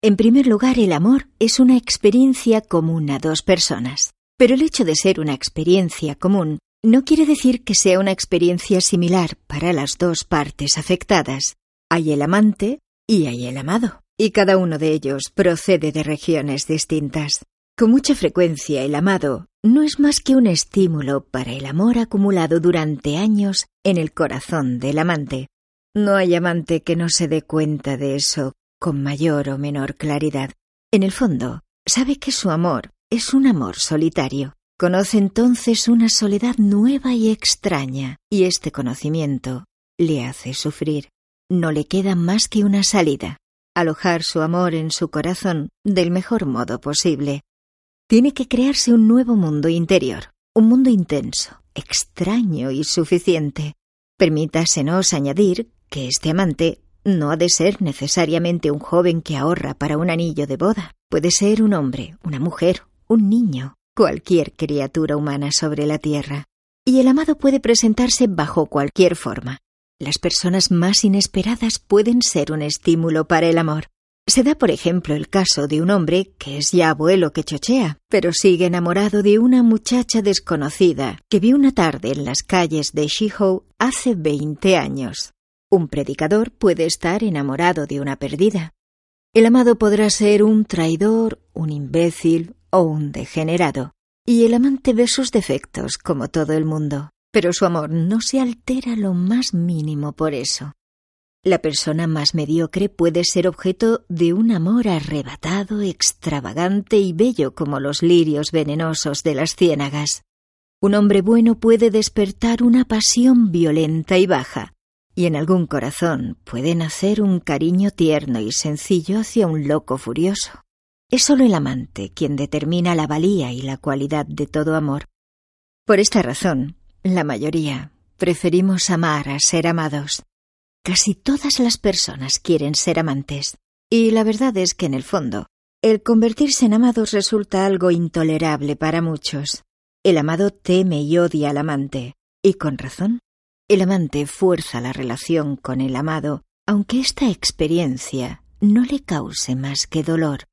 En primer lugar, el amor es una experiencia común a dos personas. Pero el hecho de ser una experiencia común no quiere decir que sea una experiencia similar para las dos partes afectadas. Hay el amante y hay el amado, y cada uno de ellos procede de regiones distintas. Con mucha frecuencia, el amado no es más que un estímulo para el amor acumulado durante años en el corazón del amante. No hay amante que no se dé cuenta de eso con mayor o menor claridad. En el fondo, sabe que su amor es un amor solitario. Conoce entonces una soledad nueva y extraña, y este conocimiento le hace sufrir. No le queda más que una salida: alojar su amor en su corazón del mejor modo posible. Tiene que crearse un nuevo mundo interior, un mundo intenso, extraño y suficiente. Permítasenos añadir que este amante no ha de ser necesariamente un joven que ahorra para un anillo de boda. Puede ser un hombre, una mujer, un niño, cualquier criatura humana sobre la tierra. Y el amado puede presentarse bajo cualquier forma. Las personas más inesperadas pueden ser un estímulo para el amor. Se da, por ejemplo, el caso de un hombre que es ya abuelo que chochea, pero sigue enamorado de una muchacha desconocida que vio una tarde en las calles de Shehoe hace 20 años. Un predicador puede estar enamorado de una perdida. El amado podrá ser un traidor, un imbécil o un degenerado. Y el amante ve sus defectos como todo el mundo, pero su amor no se altera lo más mínimo por eso. La persona más mediocre puede ser objeto de un amor arrebatado, extravagante y bello como los lirios venenosos de las ciénagas. Un hombre bueno puede despertar una pasión violenta y baja, y en algún corazón puede nacer un cariño tierno y sencillo hacia un loco furioso. Es solo el amante quien determina la valía y la cualidad de todo amor. Por esta razón, la mayoría preferimos amar a ser amados. Casi todas las personas quieren ser amantes, y la verdad es que en el fondo, el convertirse en amados resulta algo intolerable para muchos. El amado teme y odia al amante, y con razón. El amante fuerza la relación con el amado, aunque esta experiencia no le cause más que dolor.